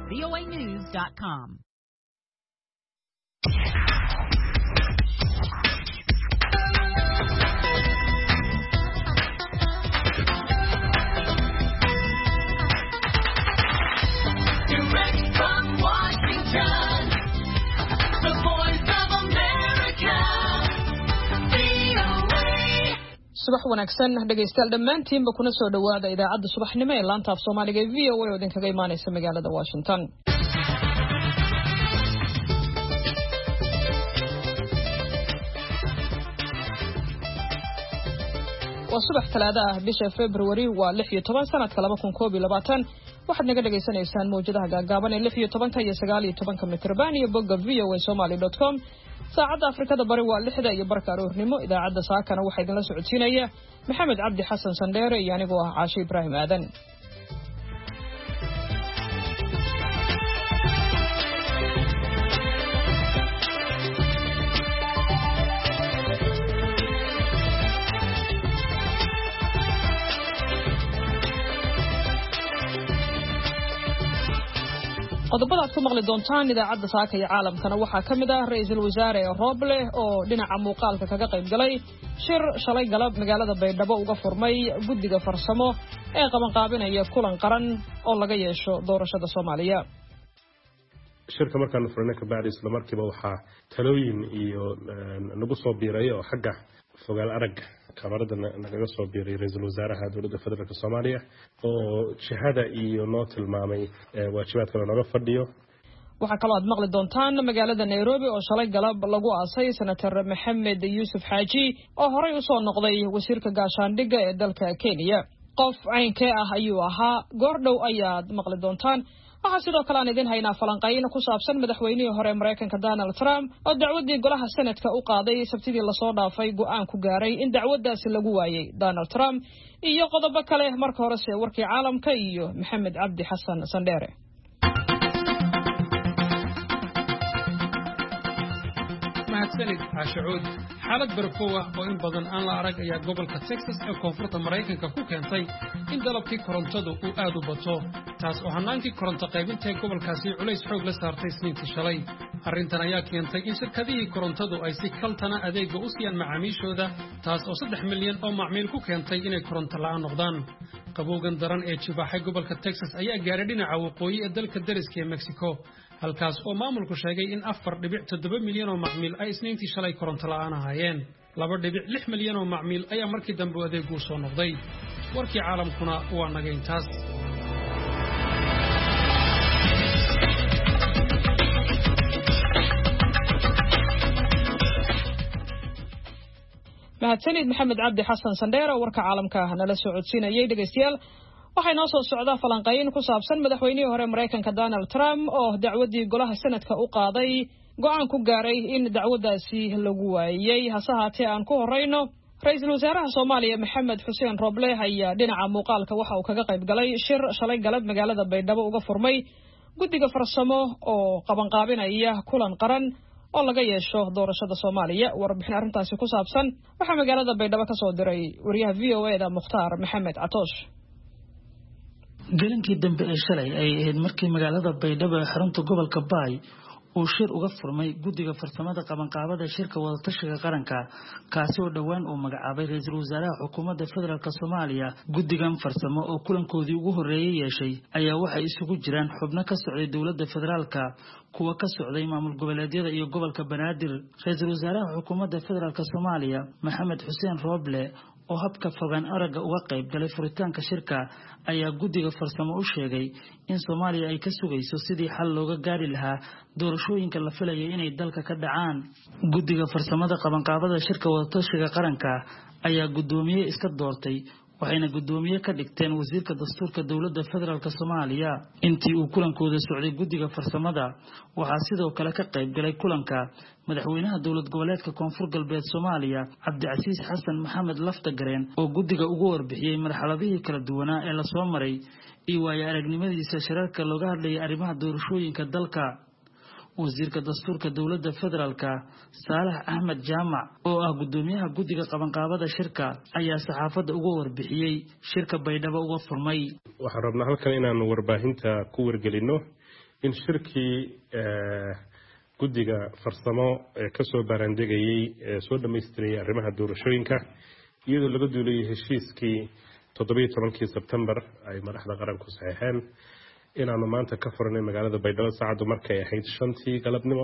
voanews.com. Direct from Washington, the voice of America, VOA. subax wanaagsan dhageystayaal dhammaantiinba kuna soo dhawaada idaacadda subaxnimo ee laanta af Soomaaliga ee VOA oo idinkaga imaanaysa magaalada Washington. waa subax talaada ah bisha February waa 16 sanadka 2021 waxaad naga dhageysanaysaan mowjadaha gaagaaban ee 16 iyo 19 mitrban iyo bogga voasomali.com. saacadda Afrikada bari waa 6 iyo barka aroornimo. idaacadda saakana waxaa idinla socodsiinaya Maxamed Cabdi Xasan Sandheere iyo anigoo ah Caashi Ibraahim Aadan. qodobada aad ku maqli doontaan idaacadda saaka iyo caalamkana waxaa ka mid ah ra'iisul wasaare Roble oo dhinaca muuqaalka kaga qayb galay shir shalay galab magaalada Baydhabo uga furmay guddiga farsamo ee qabanqaabinaya kulan qaran oo laga yeesho doorashada Soomaaliya. shirka markaan furnay ka bacdi isla markiiba waxaa talooyin iyo nagu soo biiray oo xagga fogaal arag kamarada naga soo biiray ra'iisul wasaaraha dowladda federaalka Soomaaliya oo jihada iyo noo tilmaamay waajibaadka laga fadhiyo. waxaa kaloo aad maqli doontaan magaalada Nairobi oo shalay galab lagu aasay senator Maxamed Yuusuf Xaaji oo horey u soo noqday wasiirka gaashaandhigga ee dalka Kenya. qof caynkee ah ayuu ahaa goordhow ayaad maqli doontaan. waxaa sidoo kale aan idin haynaa falanqayn ku saabsan madaxweynihii hore Mareykanka Donald Trump oo dacwadii golaha Senatka u qaaday sabtidii la soo dhaafay go'aan ku gaaray in dacwadaasi lagu waayay Donald Trump iyo qodobo kale. marka hore se warkii caalamka iyo Maxamed Cabdi Xasan Sandheere. mahadsanid Caashacuud. xaalad barafoow ah oo in badan aan la arag ayaa gobolka Texas ee koonfurta Mareykanka ku keentay in dalabkii korontadu uu aad u bato, taas oo hanaankii koronto qaybinta gobolkaasi culays xoog la saartay Isniintii shalay. arrintan ayaa keentay in shirkadihii korontadu ay si kaltana adeega u siiyaan macaamiishooda, taas oo 3 milyan oo macmiil ku keentay inay koronto la'aan noqdaan. qabowgan daran ee jibaaxay gobolka Texas ayaa gaaray dhinaca waqooyi ee dalka dariska ee Mexico, halkaas oo maamulku sheegay in 4.7 milyan oo macmiil ay Isniintii shalay koronto la'aan ahaayeen. 2.6 milyan oo macmiil ayaa markii dambe adeeg u soo noqday. warkii caalamkuna waa naga intaas. mahadsanid Maxamed Cabdi Xasan Sandheere oo warka caalamka nala soo codsiinayay. dhageystayaal waxay noo soo socdaa falanqayn ku saabsan madaxweynihii hore Mareykanka Donald Trump oo dacwadii golaha Senatka u qaaday go'aan ku gaaray in dacwadaasi lagu waayay. hase haatee aan ku horeyno ra'iisul wasaaraha Soomaaliya Maxamed Xuseen Roble ayaa dhinaca muuqaalka waxa uu kaga qayb galay shir shalay galab magaalada Baydhabo uga furmay guddiga farsamo oo qabanqaabinaya kulan qaran oo laga yeesho doorashada Soomaaliya. warbixin arrintaasi ku saabsan waxaa magaalada Baydhabo ka soo diray wariyaha VOA-da Mukhtaar Maxamed Catoosh. gelinkii dambe ee shalay ay ahayd markii magaalada Baydhabo ee xarunta gobolka Baay uu shir uga furmay guddiga farsamada qabanqaabada shirka wadatashiga qaranka, kaasi oo dhawaan uu magacaabay ra'iisul wasaaraha xukuumadda federaalka Soomaaliya. guddigan farsamo oo kulankoodii ugu horeeyay yeeshay ayaa waxay isugu jiraan xubno ka socday dowladda federaalka, kuwa ka socday maamul goboleedyada iyo gobolka Banaadir. ra'iisul wasaaraha xukuumadda federaalka Soomaaliya Maxamed Xuseen Roble oo habka fogaan aragga uga qayb galay furitaanka shirka ayaa guddiga farsamo u sheegay in Soomaaliya ay ka sugayso sidii xal looga gaari lahaa doorashooyinka la filayay inay dalka ka dhacaan. guddiga farsamada qabanqaabada shirka wadatashiga qaranka ayaa guddoomiye iska doortay, waxayna guddoomiye ka dhigteen wasiirka dastuurka dowladda federaalka Soomaaliya. intii uu kulankooda socday guddiga farsamada waxaa sidoo kale ka qayb galay kulanka madaxweynaha dowlad goboleedka koonfur galbeed Soomaaliya Cabdicasiis Xasan Maxamed Laftagareen oo guddiga ugu warbixiyay marxaladihii kala duwanaa ee la soo maray iyo waayo aragnimadiisa shirarka looga hadlayay arrimaha doorashooyinka dalka. wasiirka dastuurka dowladda federaalka Saalax Ahmed Jaamac oo ah gudoomiyaha guddiga qabanqaabada shirka ayaa saxaafadda uga warbixiyay shirka Baydhabo uga furmay. waxaan rabnaa halkan inaan warbaahinta ku wargelino in shirkii guddiga farsamo ee kasoo baaraandegayay soo dhamaystirayay arrimaha doorashooyinka iyadoo laga duulayay heshiiskii 17 Sebtembar ay madaxda qaranku saxeexeen inaanu maanta ka furnay magaalada Baydhabo saacadu markay ahayd 5 galabnimo.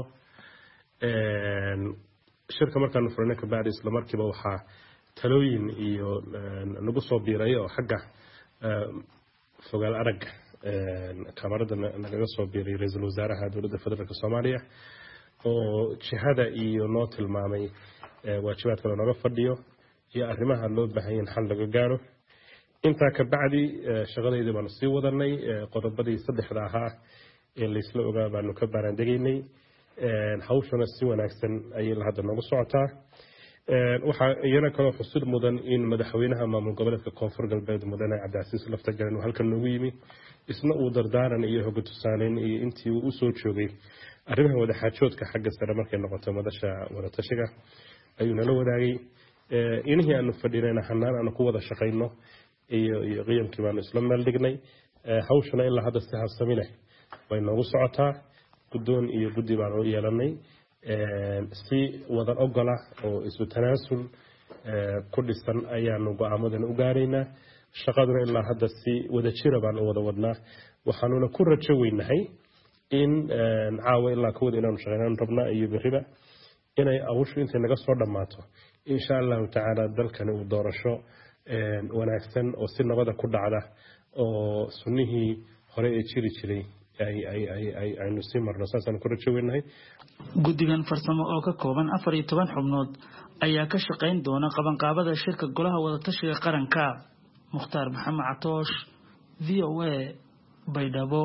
shirka markaanu furnay ka bacdi isla markiiba waxaa talooyin iyo nagu soo biiray oo xagga fogaal arag kamarada nagaga soo biiray ra'iisul wasaaraha dowladda federaalka Soomaaliya oo jihada iyo noo tilmaamay waajibaadka laga fadhiyo iyo arrimaha loo baahan yahay xal laga gaaro. inta ka bacdi shaqadayda baan sii wadanay qodobadii saddexda ahaa ee la isla ogaa baanu ka baaraandegaynay hawshana si wanaagsan ayay hadda noogu socotaa. waxa iyana kale xusid mudan in madaxweynaha maamul goboleedka Koonfur Galbeed mudane Cabdicasiis Laftagareen halkan noogu yimi isna uu dardaaran iyo hogga tusaaleyn iyo intii uu soo joogay arrimaha wada xaajoodka xagga sare markay noqoto madasha wada tashiga ayuu nala wadaagay. inihii aanu fadhinayna hanaan aanu ku wada shaqayno iyo qiyamkii baanu isla meel dhignay. hawshana ilaa hadda si habsami leh way noogu socotaa. guddoon iyo guddi baanu yeelanay si wada ogola oo isu tanaasul ku dhisan ayaanu go'aamadan u gaaraynaa. shaqaduna ilaa hadda si wada jira baan u wada wadnaa. waxaanuna ku rajo weynahay in caawa ilaa kawada inaanu shaqaynaan rabnaa iyo beriba inay awshu intay naga soo dhammaato insha allahu tacaala dalkani uu doorasho wanaagsan oo si nabada ku dhacda oo sunnihii hore ee jiri jiray aynu sii marno. saasaan ku rajo weynahay. guddigan farsamo oo ka kooban 14 xubnood ayaa ka shaqayn doona qabanqaabada shirka golaha wada tashiga qaranka. Mukhtaar Maxamed Catoosh, VOA, Baydhabo.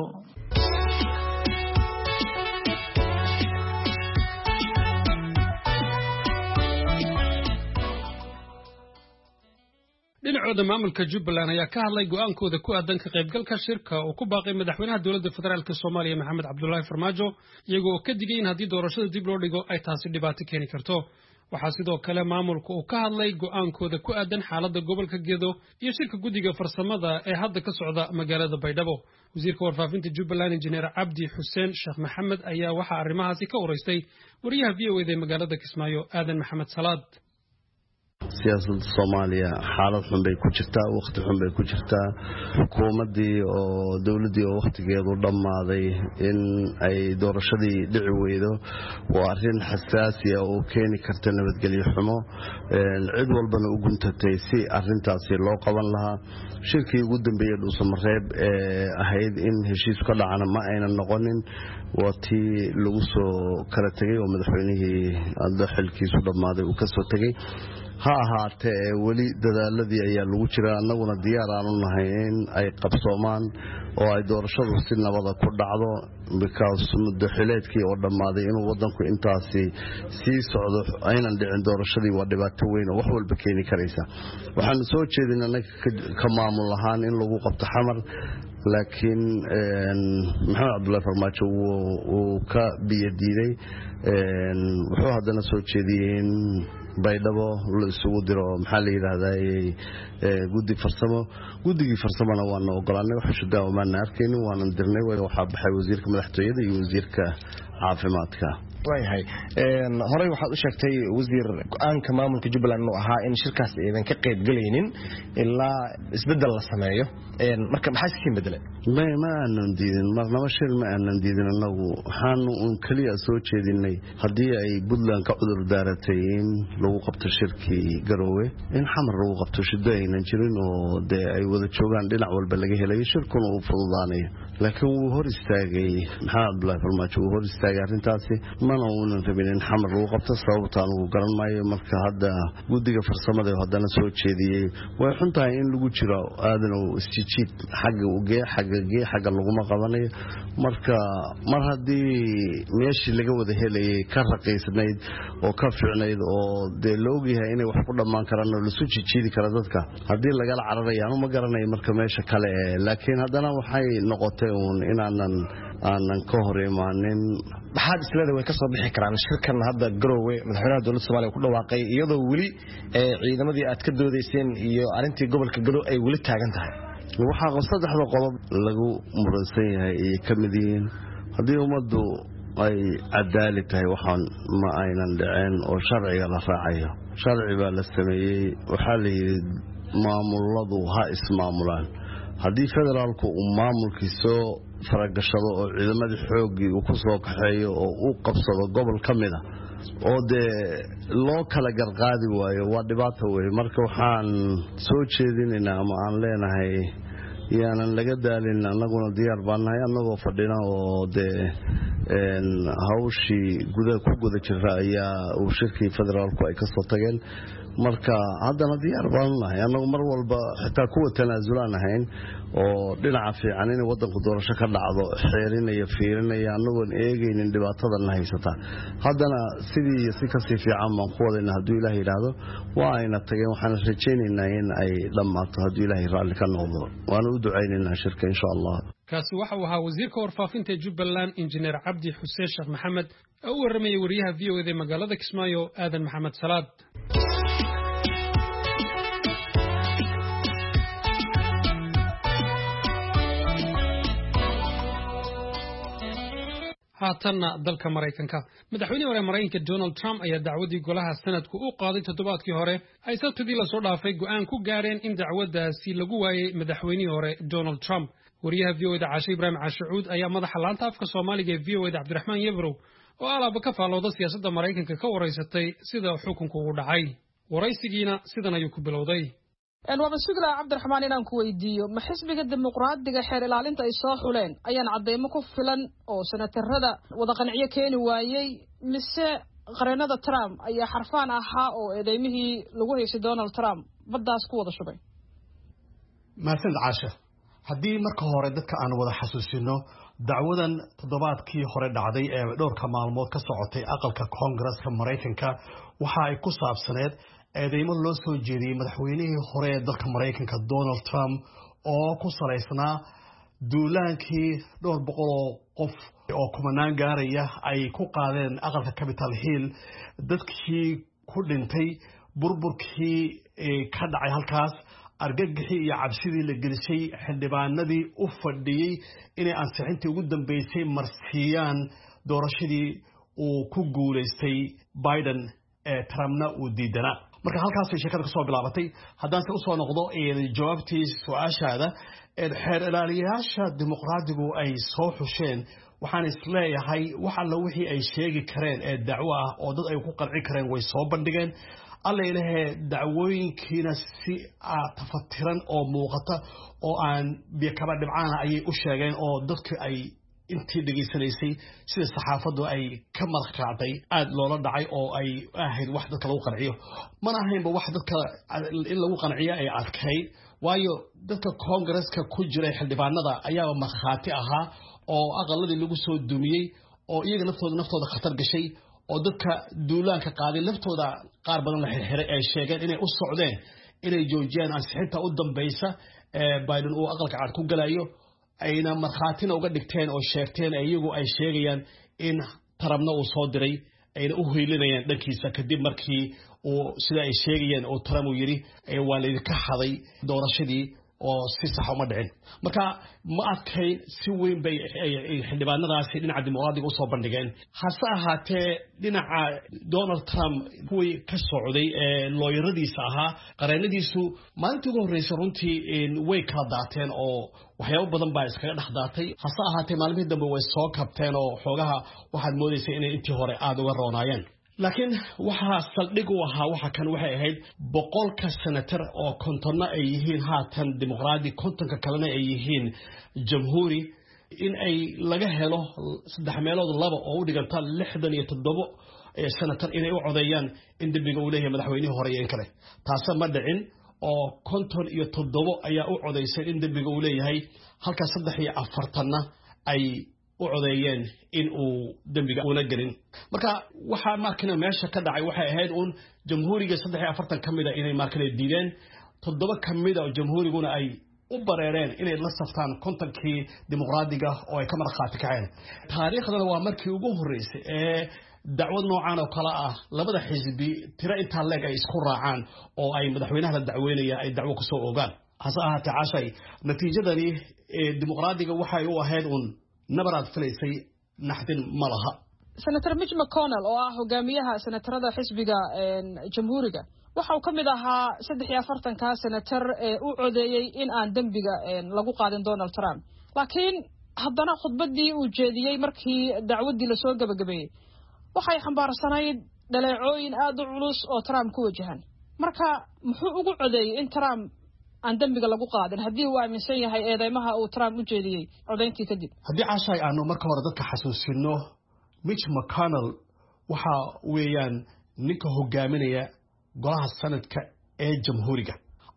dhinacooda maamulka Jubbaland ayaa ka hadlay go'aankooda ku aadan ka qaybgalka shirka oo ku baaqay madaxweynaha dowladda federaalka Soomaaliya Maxamed Cabdullaahi Farmaajo iyagoo ka digay in haddii doorashada dib loo dhigo ay taasi dhibaato keeni karto. waxaa sidoo kale maamulku uu ka hadlay go'aankooda ku aadan xaaladda gobolka Gedo iyo shirka guddiga farsamada ee hadda ka socda magaalada Baydhabo. wasiirka warfaafinta Jubbaland Engineer Cabdi Xuseen Sheekh Maxamed ayaa waxa arrimahaasi ka wareystay wariyaha VOA ee magaalada Kismaayo Aadan Maxamed Salaad. siyaasadda Soomaaliya xaalad xun bay ku jirtaa, waqti xun bay ku jirtaa. xukuumadii oo dawladii oo waqtigeedu dhammaaday in ay doorashadii dhici weydo waa arrin xasaasi ah oo keeni karta nabadgelyo xumo. cid walbana u guntatay si arrintaasi loo qaban lahaa. shirkii ugu dambeeyay Dhuusamareeb ee ahayd in heshiis ka dhacana ma aynan noqonin. waa tii lagu soo kala tagay oo madaxweynihii hadda xilkiisu dhammaaday uu ka soo tagay. ha ahaatee weli dadaaladii ayaa lagu jira. annaguna diyaar aanu nahay in ay qabsoomaan oo ay doorashadu si nabada ku dhacdo because muddo xileedkii oo dhammaaday inuu wadanku intaasi sii socdo aynan dhicin doorashadii waa dhibaato weyn oo wax walba keeni karaysa. waxaanu soo jeedin annaga ka maamul ahaan in lagu qabto xamar laakiin Maxamed Cabdullaahi Farmaajo uu ka biyadiiday. wuxuu haddana soo jeediyey in Baydhabo la isugu diro maxaa la yiraahdaa guddi farsamo. guddigii farsamana waana ogolaanay wax shaqo ma arkaynin waana dirnay. waxa baxay wasiirka madaxtooyada iyo wasiirka caafimaadka. waayahay horey waxaad u sheegtay wasiir go'aanka maamulka Jubbaland inuu ahaa in shirkaas aydan ka qayb galaynin ilaa isbedel la sameeyo. marka maxaa iska bedelay? ma aanan diidin marnaba shir ma aanan diidin. anagu waxaanu kaliya soo jeedinay haddii ay Puntland ka cudur daaratay in lagu qabto shirkii Garowe in xamar lagu qabto shida aynan jirin oo dee ay wada joogaan dhinac walba laga helay shirkuna uu fududaanayo. laakiin wuu hor istaagay Maxamed Cabdullaahi Farmaajo wuu hor istaagay arrintaasi. mana uunan rabin in xamar lagu qabto sababtaan uu garan maayo. marka hadda guddiga farsamada haddana soo jeediyey way xun tahay in lagu jiro aadan oo isjiid xagga u gee xagga laguma qabanayo. marka mar haddii meeshii laga wada helayay ka raqiisnayd oo ka fiicnayd oo dee la ogyahay inay wax ku dhammaan karaan oo la soo jiidi kara dadka haddii lagala cararayo anu ma garanayo marka meesha kale. laakiin haddana waxay noqotay uun inaanan ka hor imaanin. maxaad isleedahay way ka soo bixi karaan shirkan hadda Garowe madaxweynaha dowladda Soomaaliya ku dhawaaqay iyadoo weli ciidamadii aad ka doodayseen iyo arintii gobolka Gedo ay weli taagan tahay? waxaa saddexda qodob lagu muransan yahay ay ka mid yihiin haddii ummaddu ay cadaalad tahay waxaan ma aynan dhiceen oo sharciga la raacayo. Sharci baa la sameeyey, waxaa la yidhi maamuladu ha ismaamulaan. haddii federaalku uu maamulkii soo faragashado oo ciidamadii xooggii uu ku soo kaxeeyo oo uu qabsado gobol ka mid ah oo dee loo kala garqaadi waayo waa dhibaato weeye. marka waxaan soo jeedinaynaa ama aan leenahay yaanan laga daalin, annaguna diyaar baan nahay, annagoo fadhina oo dee hawshii ku guda jira ayaa uu shirkii federaalku ay ka soo tageen. marka haddana diyaar baanu nahay annagu mar walba xitaa kuwa tanaasulaan ahayn oo dhinaca fiican in waddanku doorasho ka dhacdo xeerinaya fiirinaya annagoon eegaynin dhibaatadana haysata. haddana sidii si kasii fiican baan ku wadayna hadduu ilaahay yidhaahdo. waa ayna tageen, waxaan rajaynaynaa in ay dhammaato hadduu ilaahay raalli ka noqdo. waana u ducaynaynaa shirka insha allah. kaasi waxa uu ahaa wasiirka warfaafinta Jubbaland injineer Cabdi Xuseen Sheekh Maxamed oo u warramay wariyaha VOA ee magaalada Kismaayo Aadan Maxamed Salaad. haatanna dalka Mareykanka madaxweynaha hore Mareykanka Donald Trump ayaa dacwadii golaha sanadku u qaaday toddobaadkii hore ay sabtidii la soo dhaafay go'aan ku gaareen in dacwadaasi lagu waayay madaxweynihii hore Donald Trump. wariyaha VOA Caashe Ibraahim Caashuud ayaa madaxa laanta afka Soomaaliga ee VOA Cabdiraxmaan Yebrow oo alaaba ka faalooda siyaasadda Mareykanka ka wareysatay sida xukunku u dhacay. waraysigiina sidan ayuu ku bilowday. waaba sugilaa Cabdiraxmaan inaan ku weydiiyo ma xisbiga dimuqraadiga xeer ilaalinta ay soo xuleen ayaan cadeymo ku filan oo senatarada wada qanciyo keeni waayay mise qareenada Trump ayaa xarfaan ahaa oo eedeymihii lagu haysay Donald Trump baddaas ku wada shubay? maasan Caasha, haddii marka hore dadka aan wada xasuusino dacwadan toddobaadkii hore dhacday ee dhowrka maalmood ka socotay aqalka Congress-ka Mareykanka waxa ay ku saabsaneed eedeymo loo soo jeediyay madaxweynihii hore ee dalka Mareykanka Donald Trump oo ku saleysnaa duulaankii 200 qof oo kumanaan gaaraya ay ku qaadeen aqalka Capitol Hill, dadkii ku dhintay burburkii ka dhacay halkaas, argagixii iyo cabsidii la gelisay xildhibaanadii u fadhiyay inay ansixintii ugu dambeysay marsiiyaan doorashadii uu ku guuleystay Biden ee Trumpna uu diidanaa. marka halkaas ay sheekada ka soo bilaabatay. haddaan se u soo noqdo jawaabtii su'aashaada, xeer ilaaliyayaasha dimuqraadigu ay soo xusheen waxaan isleeyahay wax alla wixii ay sheegi kareen ee dacwo ah oo dad ay ku qanci kareen way soo bandhigeen. alla ilaahay dacwooyinkiina si tafatiran oo muuqata oo aan biyo kaba dhibcaana ayay u sheegeen oo dadku ay intii dhageysanaysay sida saxaafadu ay ka marqaacday aad loola dhacay oo ay ahayd wax dadka lagu qanciyo. mana ahaynba wax dadka in lagu qanciyo ay adkay, waayo dadka Congress-ka ku jiray xildhibaanada ayaa markhaati ahaa oo aqaladii lagu soo dumiyay oo iyaga naftooda khatar gashay oo dadka duulaanka qaaday laftooda qaar badan la xirxiray ay sheegeen inay u socdeen inay joojiyaan ansixinta u dambaysa ee Biden uu aqalka cad ku galayo, ayna markhaatina uga dhigteen oo sheegteen iyagu ay sheegayaan in Trumpna uu soo diray ayna u hiilinayaan dhankiisa kadib markii uu sida ay sheegayeen oo Trump uu yiri waa la idinka xaday doorashadii oo si sax uma dhicin. marka ma adkayn si weyn bay xildhibaanadaasi dhinaca dimuqraadiga u soo bandhigeen. hase ahaatee dhinaca Donald Trump kuwii ka socday ee looyaradiisa ahaa qareenadiisu maalintii ugu horreysay runtii way kala daateen oo waxyaabo badan baa iskaga dhex daatay. hase ahaatee maalmihii dambe way soo kabteen oo xoogaha waxaad moodaysay inay intii hore aad uga roonaayeen. laakiin waxa saldhig u ahaa waxa kan waxay ahayd 100 senator oo kontonna ay yihiin haatan dimuqraadi, kontonka kalena ay yihiin jamhuuri, in ay laga helo 3 meelood 2 oo u dhiganta 67 senator inay u codeeyaan in dambiga uu leeyahay madaxweynihii hore iyo in kale. taas ma dhicin oo 57 ayaa u codeysay in dambiga uu leeyahay, halka 43 ay u codeeyeen in uu dambiga una gelin. marka waxa markana meesha ka dhacay waxay ahayd un jamhuuriga 43 kamida inay markale diideen, 7 kamida oo jamhuuriguna ay u bareereen inay la saftaan kontonkii dimuqraadiga oo ay ka markhaati kaceen. taariikhdana waa markii ugu horeysay ee dacwad noocan oo kala ah labada xisbi tira inta leeg ay isku raacaan oo ay madaxweynaha la dacweynaya ay dacwo ku soo ogaan. hase ahaatee Caashay, natiijadani dimuqraadiga waxay u ahayd un nabaraad filaysay naxdin ma laha. senator Mitch McConnell oo ah hogaamiyaha senatarada xisbiga jamhuuriga waxa uu ka mid ahaa 43ka senator ee u codeeyay in aan dambiga lagu qaadin Donald Trump laakiin haddana khudbadii uu jeediyay markii dacwadii la soo gabagabeeyay waxay xambaarsanayd dhaleecooyin aad u culus oo Trump ku wajahan marka muxuu ugu codeeyay in Trump aan dambiga lagu qaadin haddii uu aaminsan yahay eedeymaha uu Trump u jeediyay codeyntii kadib haddii caashay aanu marka hore dadka xasuusino Mitch McConnell waxa weeyaan ninka hogaaminaya golaha sanadka ee jamhuuriga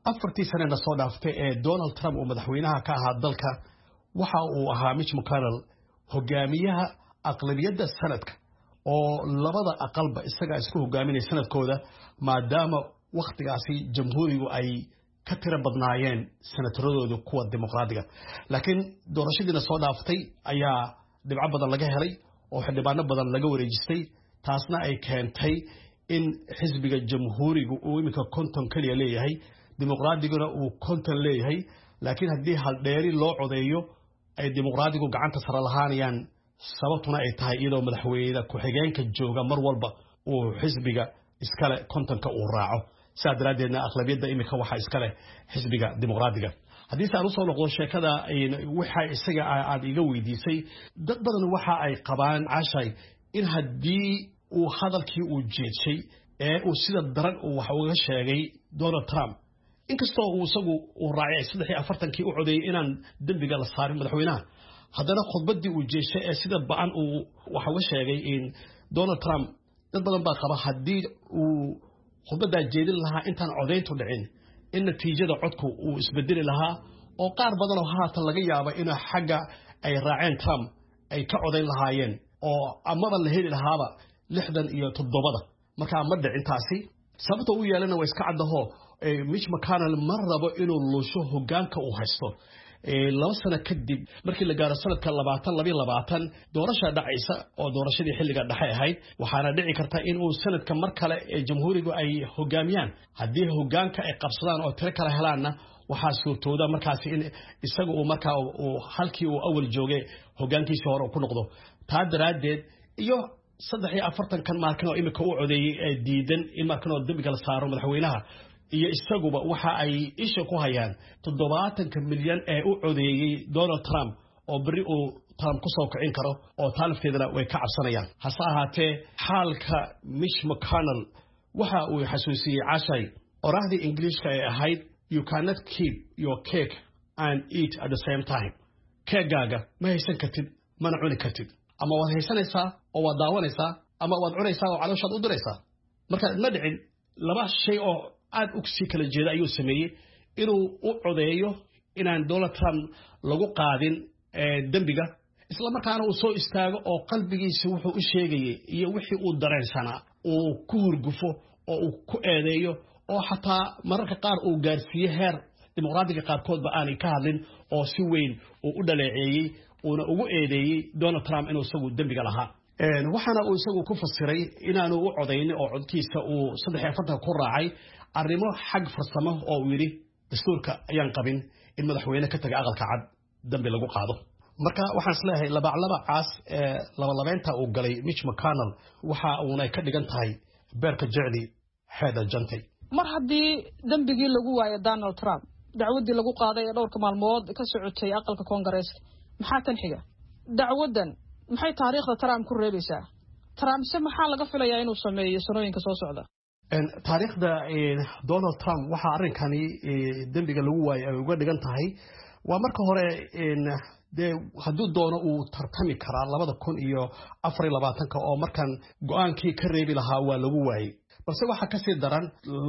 4 sano soo dhaaftay ee Donald Trump uu madaxweynaha ka ahaa dalka waxa uu ahaa Mitch McConnell hogaamiyaha aqlabiyadda sanadka oo labada aqalba isaga isku hogaaminaya sanadkooda maadaama waqtigaasi jamhuurigu ay ka tira badnaayeen senataradooda kuwa dimuqraadiga laakiin doorashadiina soo dhaaftay ayaa dhibco badan laga helay oo xildhibaano badan laga wareejistay taasna ay keentay in xisbiga jamhuurigu uu imika 50 kaliya leeyahay dimuqraadiguna uu 50 leeyahay laakiin haddii hal dheeri loo codeeyo ay dimuqraadigu gacanta sare lahaanayaan sababtuna ay tahay iyadoo madaxweynaha ku-xigeenka jooga mar walba uu xisbiga iskale 50ka uu raaco sidaa daraaddeedna aqlabiyadda imika waxa iskale xisbiga dimuqraadiga haddii aan usoo noqdo sheekada waxa isaga aad iga weydiisay dad badan waxa ay qabaan cashay in haddii uu hadalkii uu jeedshay ee uu sida daran uu wax uga sheegay Donald Trump inkastoo uu isagu uu raacay 43kii u codeeyay inaan dambiga la saarin madaxweynaha haddana khudbadii uu jeeshay ee sida baan uu wax uga sheegay in Donald Trump dad badan baa qaba haddii uu khudbada jeedin lahaa intaan codeyntu dhicin in natiijada codku uu isbedeli lahaa oo qaar badan oo haatan laga yaabo in xagga ay raaceen Trump ay ka codeyn lahaayeen oo amaba la heli lahaaba 67 marka ma dhicintaasi sababta uu yeelana way iska cadaho Mitch McConnell mar rabo inuu luusho hogaanka uu haysto 2 sano kadib markii la gaaro sanadka 2022 doorasho dhacaysa oo doorashadii xilliga dhexe ahayd waxaana dhici karta in uu sanadka mar kale ee jamhuurigu ay hogaamiyaan haddii hogaanka ay qabsadaan oo tiro kala helaanna waxaa suurtooda markaasi in isagu uu markaa uu halkii uu awal joogay hogaankiisa hore ku noqdo taa daraadeed iyo 43kan markan oo imika u codeeyay ee diidan in markan oo dambiga la saaro madaxweynaha iyo isaguba waxa ay isha ku hayaan 70 milyan ee u codeeyay Donald Trump oo bari uu Trump ku soo kicin karo oo taalifteedana way ka cabsanayaan hase ahaatee xaalka Mitch McConnell waxa uu xasuusiyay cashay orahdii Ingiriiska ee ahayd you cannot keep your cake and eat at the same time keegaaga ma haysan kartid mana cuni kartid ama waad haysanaysaa oo waad daawanaysaa ama waad cunaysaa oo calooshaad u diraysaa marka ma dhicin laba shay oo aad u sii kala jeeda ayuu sameeyay inuu u codeeyo inaan Donald Trump lagu qaadin dambiga isla markaana uu soo istaago oo qalbigiisa wuxuu u sheegayay iyo wixii uu dareensanaa uu ku hurgufo oo uu ku eedeeyo oo xataa mararka qaar uu gaarsiiyo heer dimuqraadiga qaarkoodba aanay ka hadlin oo si weyn uu u dhaleeceeyay uuna ugu eedeeyay Donald Trump inuu isagu dambiga lahaa waxaana uu isagu ku fasiray inaanu u codeynin oo codkiisa uu 43 ku raacay arrimo xag farsamo oo uu yiri dastuurka ayaan qabin in madaxweyne ka taga aqalka cad dambi lagu qaado marka waxaan isleeyahay laba caas labeenta uu galay Mitch McConnell waxa uuna ka dhigan tahay beerka jecli xeeda jantay mar haddii dambigii lagu waayo Donald Trump dacwadii lagu qaaday ee dhowrka maalmood ka socotay aqalka Congress maxaa tan xiga dacwadan maxay taariikhda Trump ku reebaysaa Trump se maxaa laga filayaa inuu sameeyo sanooyinka soo socda taariikhda Donald Trump waxa arrinkani dambiga lagu waayay ay uga dhigan tahay waa marka hore de hadduu doono uu tartami karaa 2024 oo markan go'aankii ka reebi lahaa waa lagu waayay balse waxa ka sii daran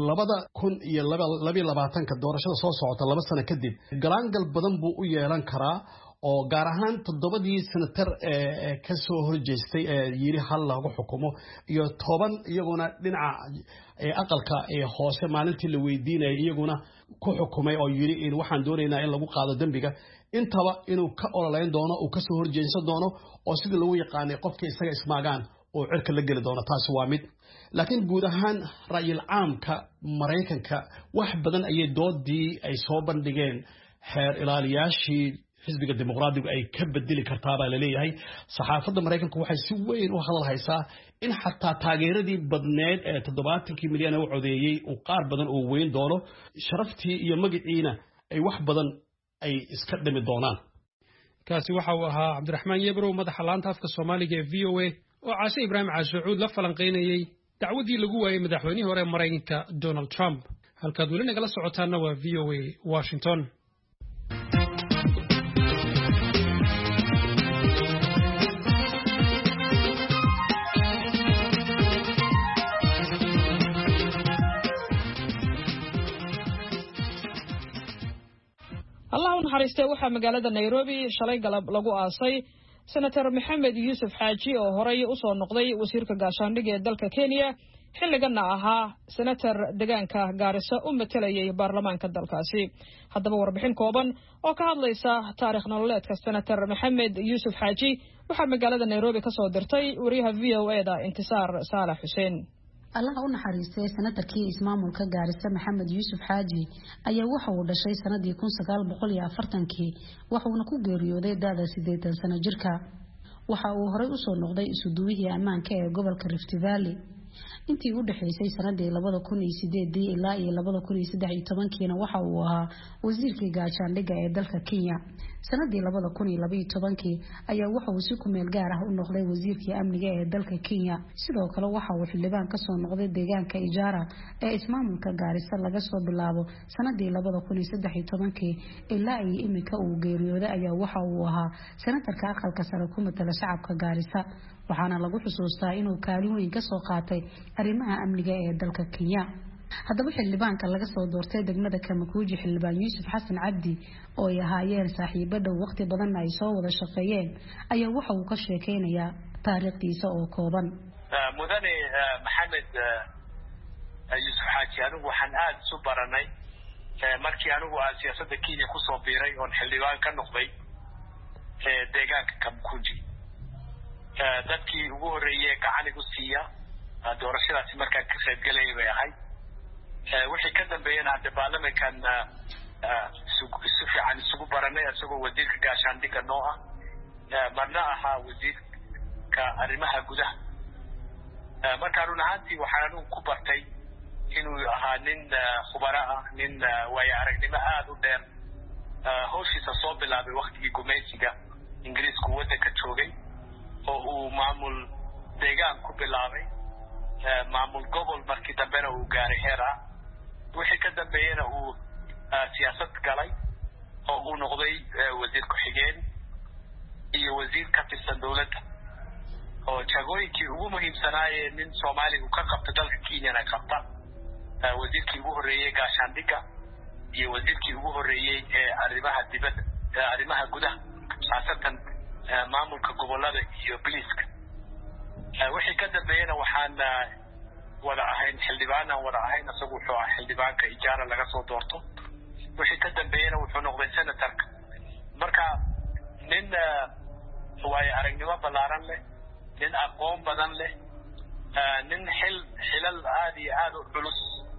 2022 doorashada soo socota 2 sano kadib galaangal badan buu u yeelan karaa oo gaar ahaan 7 senator ee ka soo horjeestay ee yiri hal lagu xukumo iyo 10 iyaguna dhinaca aqalka hoose maalintii la weydiinayay iyaguna ku xukumay oo yiri in waxaan doonaynaa in lagu qaado dambiga intaba inuu ka ololeyn doono uu ka soo horjeesan doono oo sidii lagu yaqaanay qofkii isaga ismaagaan oo cirka la gali doono taasi waa mid laakiin guud ahaan ra'yil caamka Mareykanka wax badan ayay doodii ay soo bandhigeen xeer ilaaliyaashii xisbiga dimuqraadigu ay ka bedeli kartaa baa la leeyahay saxaafadda Mareykanku waxay si weyn u hadal haysaa in xataa taageeradii badneed ee 70 milyan oo codeeyay oo qaar badan oo weyn doono sharaftii iyo magaciina ay wax badan ay iska dhimi doonaan kaasi waxa uu ahaa Cabdiraxmaan Yebrow madaxa laanta afka Soomaaliga ee VOA oo Caashe Ibraahim Caashuud la falanqeynayay dacwadii lagu waayay madaxweynihii hore Mareykanka Donald Trump halkaad weli nagala socotaana waa VOA Washington الله naxariistay waxa magaalada Nairobi shalay galab lagu aasay senator Maxamed Yusuf Xaaji oo horay u soo noqday wasiirka gaashaandhigga ee dalka Kenya xilligana ahaa senator deegaanka Gaarisa u matalayay baarlamaanka dalkaasi haddaba warbixin kooban oo ka hadlaysa taariikh nololeedka senator Maxamed Yusuf Xaaji waxa magaalada Nairobi ka soo dirtay wariyaha VOA-da Intisaar Saalax Xuseen Allah u naxariistay senatarkii ismaamulka Gaarisa Maxamed Yusuf Xaaji ayaa waxa uu dhashay sanadii 1940kii waxaana ku geeriyooday da'da 80 sano jirka waxa uu horay u soo noqday isuduwihii ammaanka ee gobolka Rift Valley intii u dhaxaysay sanadii 2008 ilaa 2013 waxa uu ahaa wasiirkii gaashaandhigga ee dalka Kenya sanadii 2012 ayaa waxa uu si ku meel gaar ah u noqday wasiirkii amniga ee dalka Kenya sidoo kale waxa uu xildhibaan ka soo noqday deegaanka Ijara ee ismaamulka Gaarisa laga soo bilaabo sanadii 2013 ilaa ay imika uu geeriyooday ayaa waxa uu ahaa senatarka aqalka sare ku matala shacabka Gaarisa waxaana lagu xusuustaa inuu kaalin weyn ka soo qaatay arrimaha amniga ee dalka Kenya haddaba xildhibaanka laga soo doortay degmada Kamakuuji xildhibaan Yuusuf Xasan Cabdi oo ay ahaayeen saaxiibo dhow waqti badan ay soo wada shaqeeyeen ayaa waxa uu ka sheekeynayaa taariikhdiisa oo kooban mudane Maxamed Yusuf Xaaji anigu waxaan aad isu baranay markii anigu aan siyaasadda Kenya ku soo biiray oo xildhibaan ka noqday deegaanka Kamakuuji dadkii ugu horeeyay gacan igu siiya doorashadaasi markaan ka qayb galay bay ahay wixii ka dambeeyana hadda baarlamaankan si fiican isugu baranay asagoo wasiirka gaashaandhigga noo ah marna ahaa wasiirka arrimaha gudaha markaan run ahaantii waxaan anigu ku bartay inuu ahaa nin khubaro ah nin waayo aragnimo aad u dheer hawshiisa soo bilaabay waqtigii gumaysiga ingiriisku waddanka joogay oo uu maamul deegaan ku bilaabay maamul gobol markii dambena uu gaaray heer ah wixii ka dambeeyana uu siyaasad galay oo uu noqday wasiir ku-xigeen iyo wasiir ka tirsan dowladda oo jagooyinkii ugu muhiimsanaayee nin Soomaaliga ka qabta dalka Kenya qabta wasiirkii ugu horeeyay gaashaandhigga iyo wasiirkii ugu horeeyay ee arrimaha dibadda arrimaha gudaha saasatan maamulka gobolada iyo biliska wixii ka dambeeyana waxaan wada ahayn xildhibaanan wada ahayn asagu wuxuu ahaa xildhibaanka Ijara laga soo doorto wixii ka dambeeyana wuxuu noqday senatarka marka nin waayo aragnimo ballaaran leh nin aqoon badan leh nin xilal aad iyo aad u culus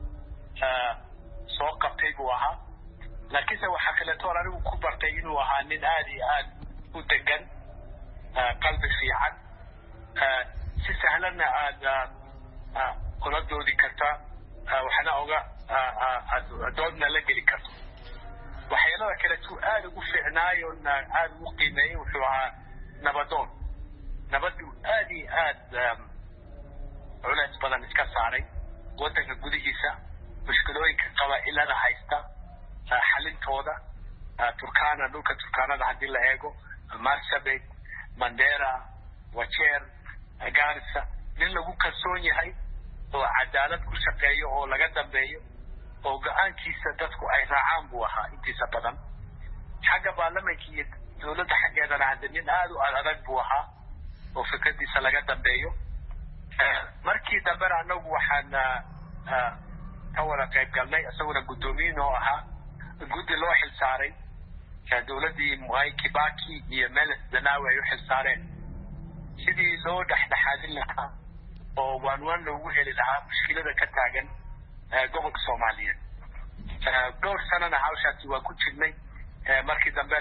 soo qabtay buu ahaa laakiinse waxaa kaleeto anigu ku bartay inuu ahaa nin aad iyo aad u degan qalbi fiican si sahlanna aad kula doodi karta waxna oga doodna la geli karto waxyaalaha kale tuu aad ugu fiicnaayo aad ugu qiimeeyay wuxuu ahaa nabadoon nabadu aad iyo aad culays badan iska saaray waddanka gudihiisa mushkilooyinka qabaa'ilada haysta xalintooda Turkana dhulka Turkanada haddii la eego Marsabit Mandera Wajeer Gaarisa nin lagu kalsoon yahay oo cadaalad ku shaqeeyo oo laga dambeeyo oo go'aankiisa dadku ay raacaan buu ahaa intiisa badan xagga baarlamaanka iyo dowladda xaggeedana hadda nin aad u adag buu ahaa oo fikradiisa laga dambeeyo markii dambena anagu waxaan ka wada qayb galnay isaguna guddoomiye oo ahaa guddi loo xilsaaray dowladdii Mwai Kibaki iyo Meles Zenawi ay u xilsaareen sidii loo dhexdhexaadin lahaa oo waan loogu heli lahaa mushkilada ka taagan gobolka Soomaaliyeed dhowr sanana hawshaasi waa ku jirnay markii dambena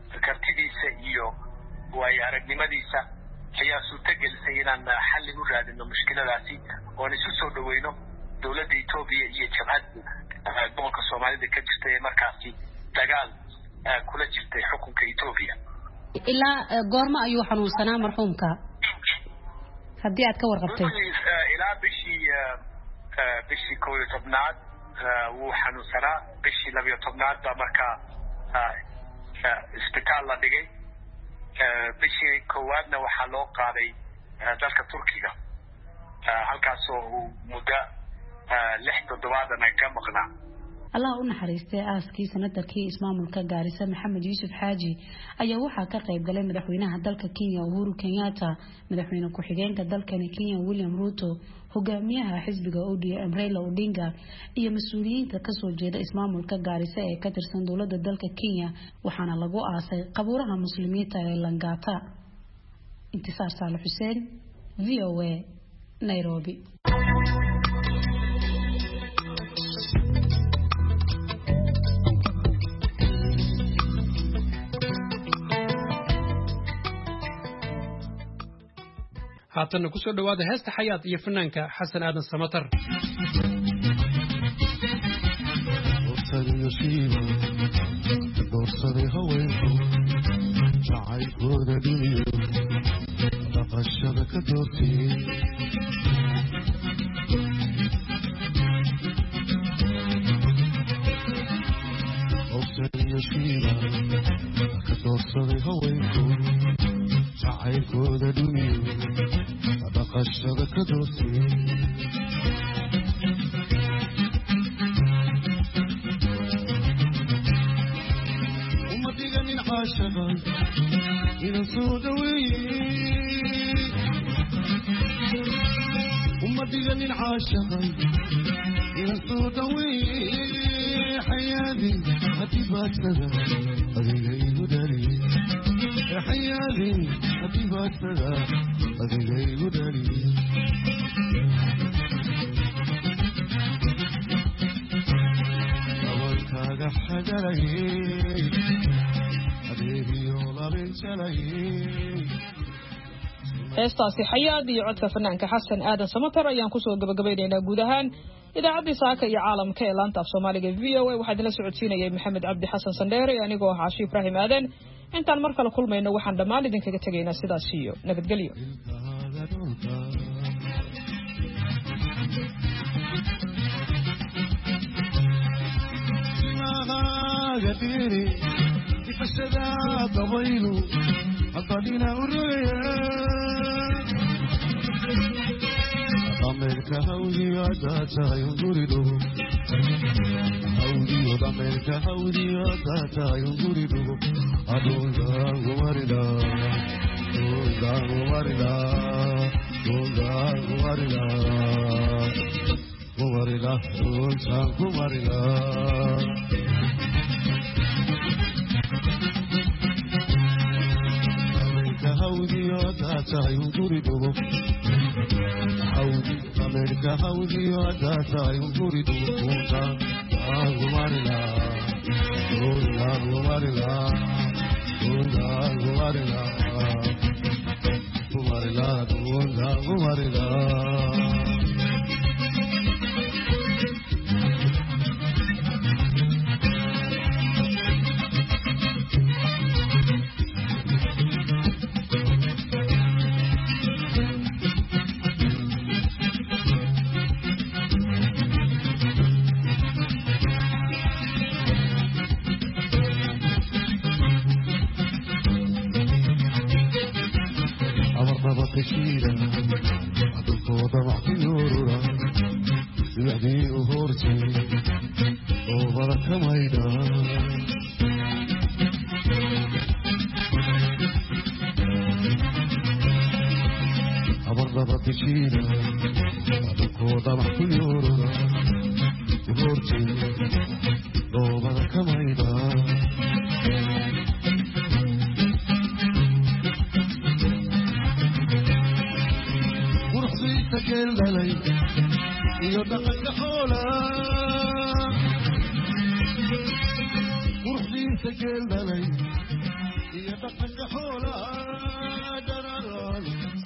kartidiisa iyo waayo aragnimadiisa ayaa suurtagelisay inaan xalli u raadino mushkiladaasi oon isu soo dhaweyno dowladda Ethiopia iyo jabhadda gobolka Soomaalida ka jirta ee markaasi dagaal kula jirtay xukunka Ethiopia. ilaa goorma ayuu xanuunsanaa marxuumka haddii aad ka warqabtay? ilaa bishii 11aad wuu xanuunsanaa, bishii 12aad baa markaa isbitaal la dhigay, bishii koowaadna waxaa loo qaaday dalka Turkiga halkaasoo uu muddo 6 toddobaadna ka maqnaa. Allah u naxariistay aaskii sanatarkii ismaamulka Gaarisa Maxamed Yuusuf Xaaji ayaa waxaa ka qayb galay madaxweynaha dalka Kenya Uhuru Kenyatta, madaxweyne ku-xigeenka dalkani Kenya William Ruto, hogaamiyaha xisbiga ODM Raila Odinga iyo mas'uuliyiinta ka soo jeeda ismaamulka Gaarisa ee ka tirsan dowladda dalka Kenya, waxaana lagu aasay qabuuraha muslimiinta ee Langata. Intisaar Saale Xuseen, VOA, Nairobi. haatan ku soo dhawaada heesta xayaat iyo fanaanka xasan aadan samatar. doorsaday haweenku jacaylkooda dhiniyo dhaqashada ka doortay doorsaday shiiba ka doorsaday haweenku jacaylkooda dhiniyo dhaqashada ka doortay عاشقا إلى سودوي ومدينة العاشقا إلى سودوي حياتي حبيبات سدا أذيلي داري يا حياتي حبيبات سدا أذيلي داري أولك حجري heestaasi xayaad iyo codka fanaanka xasan aadan samatar ayaan kusoo gabagabaynaynaa guud ahaan idaacaddii saaka iyo caalamka ee laanta af soomaaliga VOA. waxaa idinla socodsiinayay maxamed cabdi xasan sandheere anigoo ah Caashi Ibraahim Aadan. intaan mar kale kulmayno waxaan dhammaan idinkaga tegaynaa sidaas iyo nabadgelyo. فشدا ضويلو أطلنا أريا أمريكا هودي أداتا ينظريدو هودي أمريكا هودي أداتا ينظريدو أدولا غمارلا دولا غمارلا دولا غمارلا غمارلا دولا غمارلا هودي وداتا ينظريدو هودي أمريكا هودي وداتا ينظريدو كونتا غمارلا دولا غمارلا دولا غمارلا غمارلا دولا غمارلا كثيرا أدوك ضمعت نورا يعدي أهورتي وبرك ميدا أبرد كثيرا أدوك ضمعت نورا أهورتي وبرك ميدا لي يدقك حولا وردي سجل لي dhaqan xoolaha